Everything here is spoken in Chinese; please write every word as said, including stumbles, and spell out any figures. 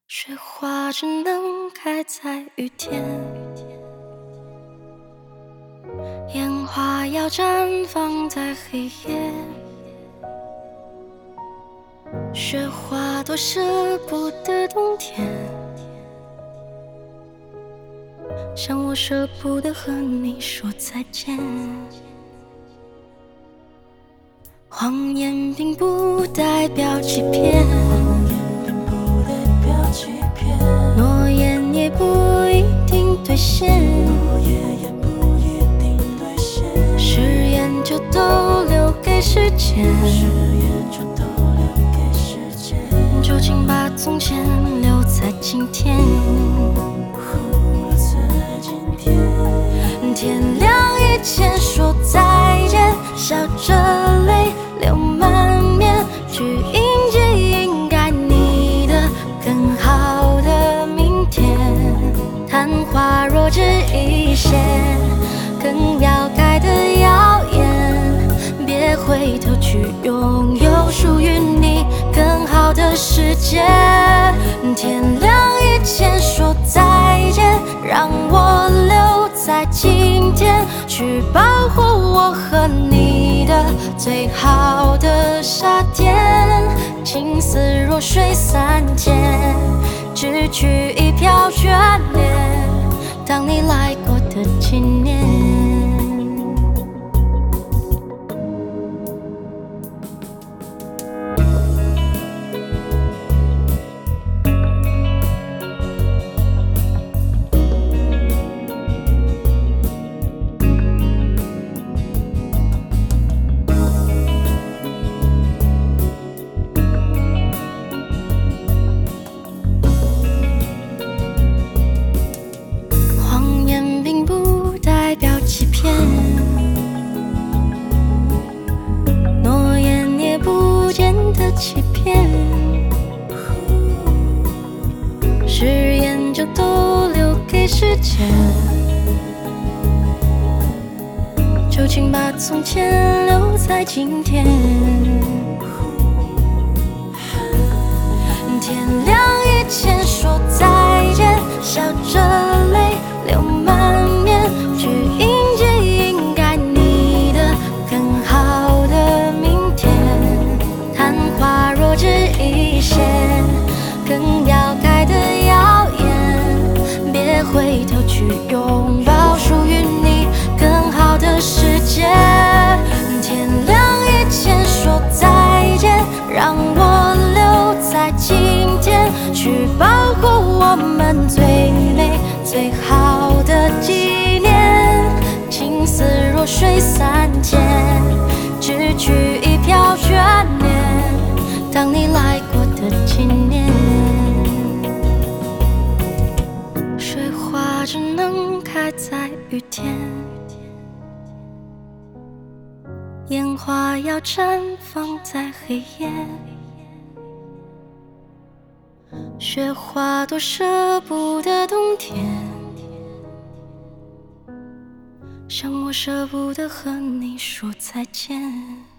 雪花只能开在雨天，烟花要绽放在黑夜。雪花多舍不得冬天，像我舍不得和你说再见。谎言并不代表欺骗，诺言也不一定兑现，誓言就都留给时间，就请把从前留在今天。天亮以前说再见，笑着泪流满面，去迎接应该你的更好的明天。昙花若只一现，更要盖的耀眼，别回头去拥有属于你更好的世界。天亮以前说再见，让我留在今天，去保护我和你的最好的夏天。情丝若水三千，只取一瓢眷恋，当你来过的纪念。诺言也不见得欺骗，誓言就都留给时间，就请把从前留在今天。天亮以前说再见，笑着泪流满面，去迎接应该你的更好的明天。昙花若只一现，更要盖的耀眼，别回头去拥抱属于你更好的世界。天亮以前说再见，让我留在今天，去保护我们最美最好的纪念。情丝若水三千，只取一瓢眷恋，当你来过的纪念。水花只能开在雨天，烟花要绽放在黑夜。雪花多舍不得冬天，像我舍不得和你说再见。